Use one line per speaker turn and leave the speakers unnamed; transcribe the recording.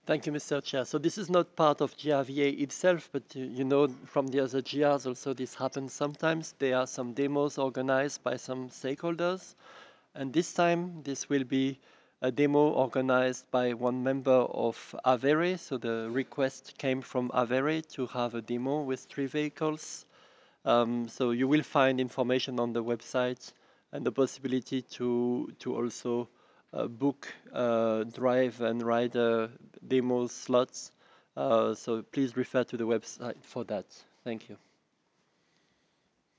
Thank you, Mr. Chair. So this is not part of GRVA itself, but you know from the other GRs also this happens sometimes. There are some demos organized by some stakeholders, and this time this will be a demo organized by one member of Avere. So the request came from Avere to have a demo with 3 vehicles. So you will find information on the website and the possibility to also book drive and ride demo slots. So please refer to the website for that. Thank you.